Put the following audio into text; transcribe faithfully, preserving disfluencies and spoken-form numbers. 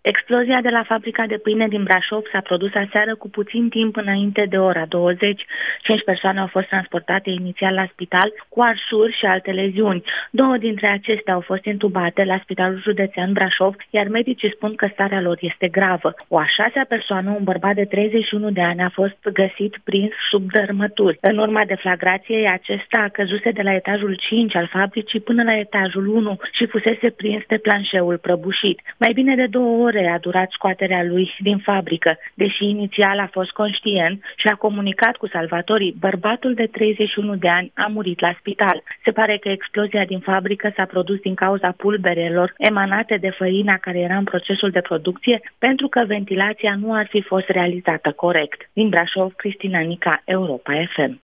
Explozia de la fabrica de pâine din Brașov s-a produs aseară cu puțin timp înainte de ora douăzeci. Cinci persoane au fost transportate inițial la spital cu arsuri și alte leziuni. Două dintre acestea au fost intubate la Spitalul Județean Brașov, iar medicii spun că starea lor este gravă. O a șasea persoană, un bărbat de treizeci și unu de ani, a fost găsit prins sub dărâmături. În urma deflagrației, acesta a căzuse de la etajul cinci al fabricii până la etajul unu și fusese prins de planșeul prăbușit. Mai bine de două ore a durat scoaterea lui din fabrică. Deși inițial a fost conștient și a comunicat cu salvatorii, bărbatul de treizeci și unu de ani a murit la spital. Se pare că explozia din fabrică s-a produs din cauza pulberelor emanate de făina care era în procesul de producție, pentru că ventilația nu ar fi fost realizată corect. Din Brașov, Cristina Nica, Europa F M.